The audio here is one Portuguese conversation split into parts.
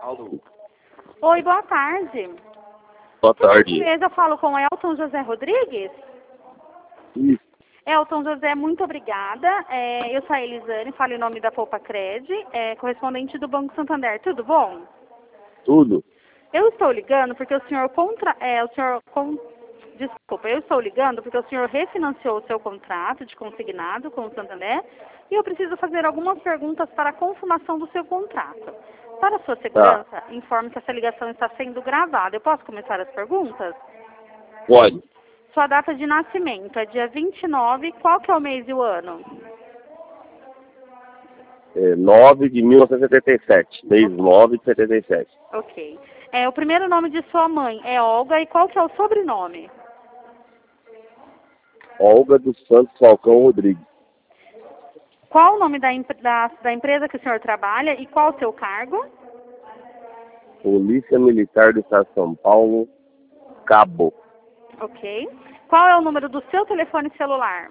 Alô. Oi, boa tarde. Boa tarde. Eu falo com Elton José Rodrigues. Isso. Elton José, muito obrigada. Eu sou a Elisane, falo em nome da Poupa Cred, correspondente do Banco Santander. Tudo bom? Tudo. Eu estou ligando porque o senhor Desculpa, eu estou ligando porque o senhor refinanciou o seu contrato de consignado com o Santander e eu preciso fazer algumas perguntas para a confirmação do seu contrato. Para sua segurança, informe que essa ligação está sendo gravada. Eu posso começar as perguntas? Pode. Sua data de nascimento é dia 29, qual que é o mês e o ano? 9 de 1977. Mês 9 de 77. Ok. O primeiro nome de sua mãe é Olga e qual que é o sobrenome? Olga dos Santos Falcão Rodrigues. Qual o nome da empresa que o senhor trabalha e qual o seu cargo? Polícia Militar do Estado de São Paulo, Cabo. Ok. Qual é o número do seu telefone celular?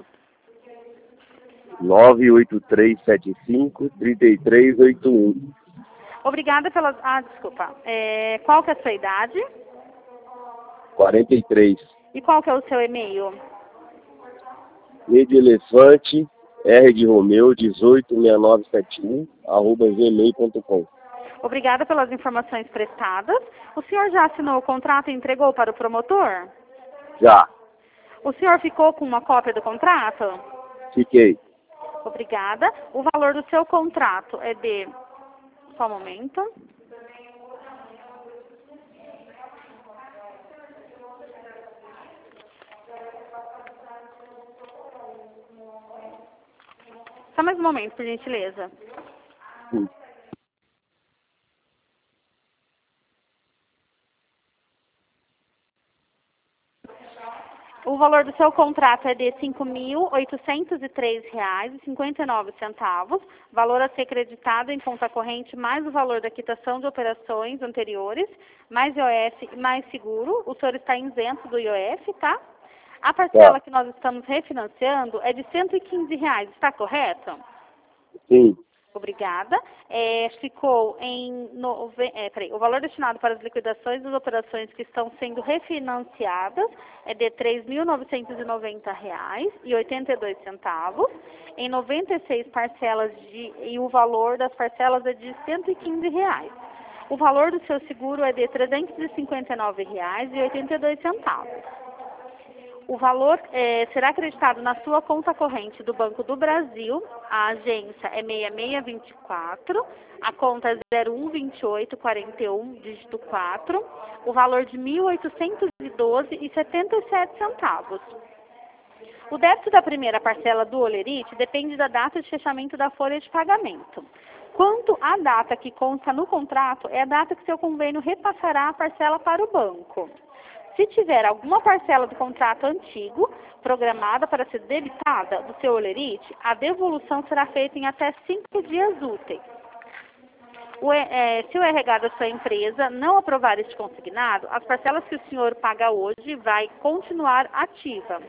98375-3381. Obrigada pela... desculpa. Qual que é a sua idade? 43. E qual que é o seu e-mail? E de elefante, R de Romeu, 186971, @gmail.com. Obrigada pelas informações prestadas. O senhor já assinou o contrato e entregou para o promotor? Já. O senhor ficou com uma cópia do contrato? Fiquei. Obrigada. O valor do seu contrato é de... Só um momento. Só mais um momento, por gentileza. Sim. O valor do seu contrato é de R$ 5.803,59, valor a ser creditado em conta corrente, mais o valor da quitação de operações anteriores, mais IOF e mais seguro. O senhor está isento do IOF, tá? A parcela que nós estamos refinanciando é de R$ 115, está correto? Sim. Obrigada. Ficou em... o valor destinado para as liquidações das operações que estão sendo refinanciadas é de R$ 3.990,82, em 96 parcelas e o valor das parcelas é de R$ 115. O valor do seu seguro é de R$ 359,82. O valor será acreditado na sua conta corrente do Banco do Brasil. A agência é 6624, a conta é 012841, dígito 4, o valor de R$ 1.812,77. O débito da primeira parcela do Olerite depende da data de fechamento da folha de pagamento. Quanto à data que consta no contrato, é a data que seu convênio repassará a parcela para o banco. Se tiver alguma parcela do contrato antigo programada para ser debitada do seu Olerite, a devolução será feita em até 5 dias úteis. Se o RH da sua empresa não aprovar este consignado, as parcelas que o senhor paga hoje vão continuar ativas.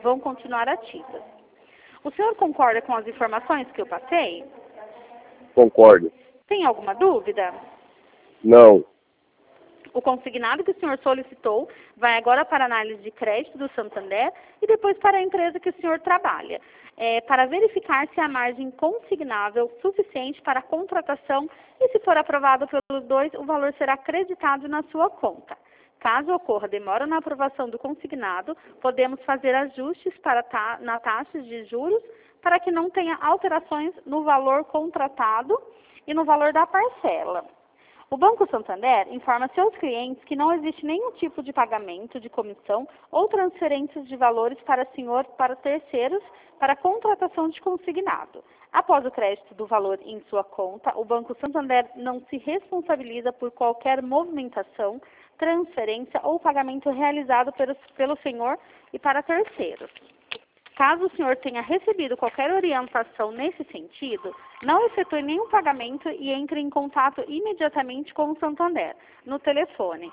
O senhor concorda com as informações que eu passei? Concordo. Tem alguma dúvida? Não. O consignado que o senhor solicitou vai agora para a análise de crédito do Santander e depois para a empresa que o senhor trabalha, para verificar se há margem consignável suficiente para a contratação e, se for aprovado pelos dois, o valor será creditado na sua conta. Caso ocorra demora na aprovação do consignado, podemos fazer ajustes na taxa de juros para que não tenha alterações no valor contratado e no valor da parcela. O Banco Santander informa seus clientes que não existe nenhum tipo de pagamento de comissão ou transferências de valores para terceiros para contratação de consignado. Após o crédito do valor em sua conta, o Banco Santander não se responsabiliza por qualquer movimentação, transferência ou pagamento realizado pelo senhor e para terceiros. Caso o senhor tenha recebido qualquer orientação nesse sentido, não efetue nenhum pagamento e entre em contato imediatamente com o Santander, no telefone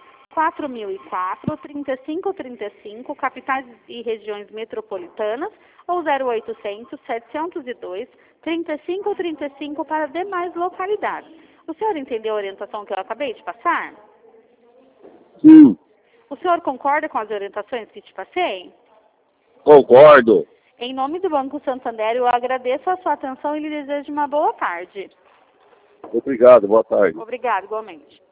4004-3535, capitais e regiões metropolitanas, ou 0800-702-3535 para demais localidades. O senhor entendeu a orientação que eu acabei de passar? Sim, O senhor concorda com as orientações que te passei? concordo. Em nome do Banco Santander, eu agradeço a sua atenção e lhe desejo uma boa tarde. Obrigado, boa tarde. Obrigada, igualmente.